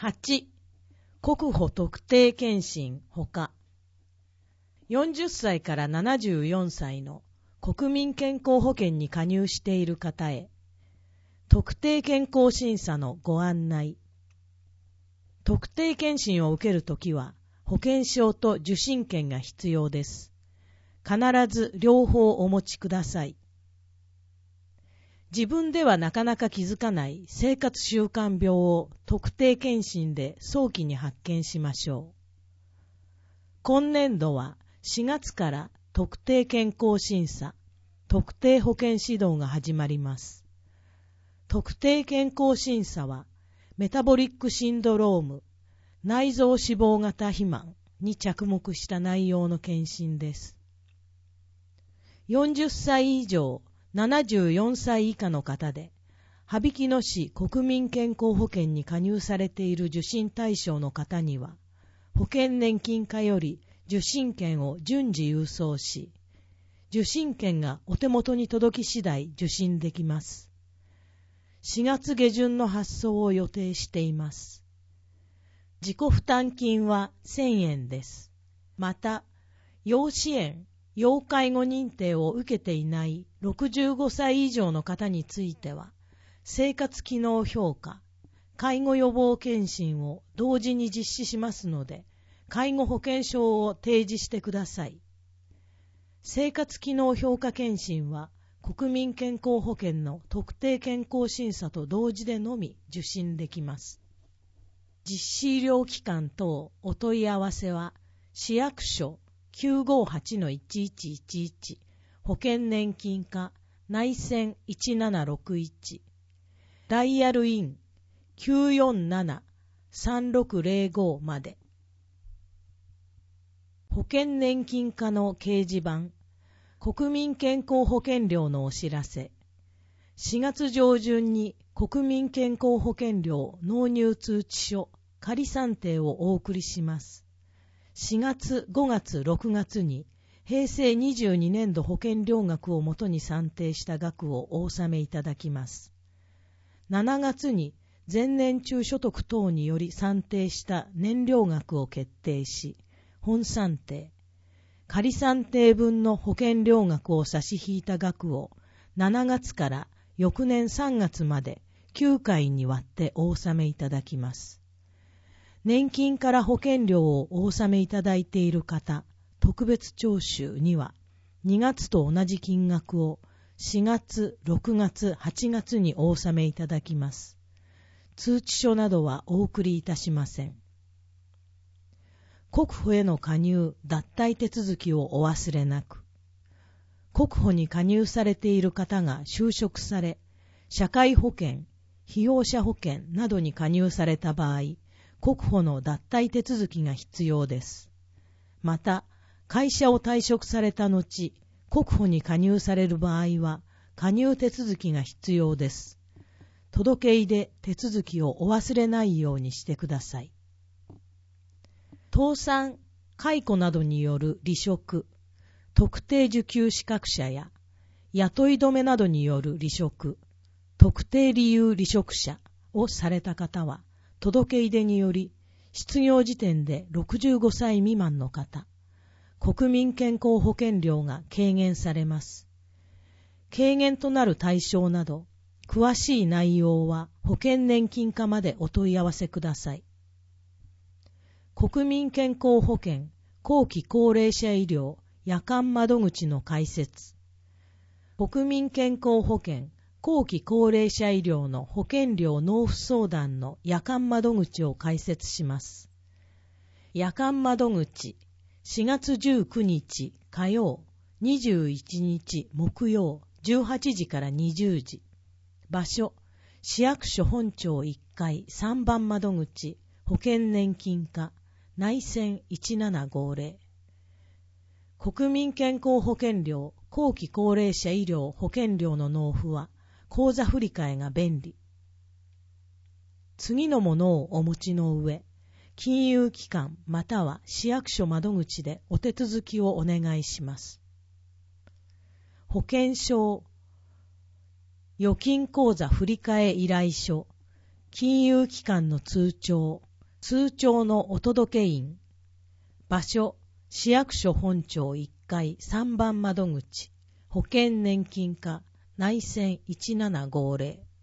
8、国保特定健診ほか。40歳から74歳の国民健康保険に加入している方へ、特定健康審査のご案内。特定健診を受けるときは、保険証と受診券が必要です。必ず両方お持ちください。自分ではなかなか気づかない生活習慣病を特定健診で早期に発見しましょう。今年度は4月から特定健康審査、特定保険指導が始まります。特定健康審査はメタボリックシンドローム、内臓脂肪型肥満に着目した内容の検診です。40歳以上、74歳以下の方で、羽曳野市国民健康保険に加入されている受診対象の方には、保険年金課より受診券を順次郵送し、受診券がお手元に届き次第受診できます。4月下旬の発送を予定しています。自己負担金は1000円です。また、要支援、要介護認定を受けていない65歳以上の方については、生活機能評価、介護予防検診を同時に実施しますので、介護保険証を提示してください。生活機能評価検診は、国民健康保険の特定健康審査と同時でのみ受診できます。実施医療機関等お問い合わせは、市役所 958-1111 保険年金課内線1761ダイヤルイン 947-3605 まで。保険年金課の掲示板、国民健康保険料のお知らせ。4月上旬に国民健康保険料納入通知書仮算定をお送りします。4月、5月、6月に平成22年度保険料額をもとに算定した額をお納めいただきます。7月に前年中所得等により算定した年料額を決定し、本算定、仮算定分の保険料額を差し引いた額を7月から翌年3月まで9回に割ってお納めいただきます。年金から保険料をお納めいただいている方、特別徴収には2月と同じ金額を4月、6月、8月にお納めいただきます。通知書などはお送りいたしません。国保への加入・脱退手続きをお忘れなく。国保に加入されている方が就職され、社会保険、被用者保険などに加入された場合、国保の脱退手続きが必要です。また、会社を退職された後、国保に加入される場合は、加入手続きが必要です。届け出で手続きをお忘れないようにしてください。倒産、解雇などによる離職、特定受給資格者や雇い止めなどによる離職、特定理由離職者をされた方は、届け出により失業時点で65歳未満の方、国民健康保険料が軽減されます。軽減となる対象など、詳しい内容は保険年金課までお問い合わせください。国民健康保険後期高齢者医療夜間窓口の開設。国民健康保険後期高齢者医療の保険料納付相談の夜間窓口を開設します。夜間窓口、4月19日火曜、21日木曜、18時から20時。場所、市役所本庁1階3番窓口、保険年金課、内線1750。国民健康保険料後期高齢者医療保険料の納付は、口座振替が便利。次のものをお持ちの上、金融機関または市役所窓口でお手続きをお願いします。保険証、預金口座振替依頼書、金融機関の通帳、 通帳のお届け員。場所、市役所本庁1階3番窓口、保険年金課、内線1750。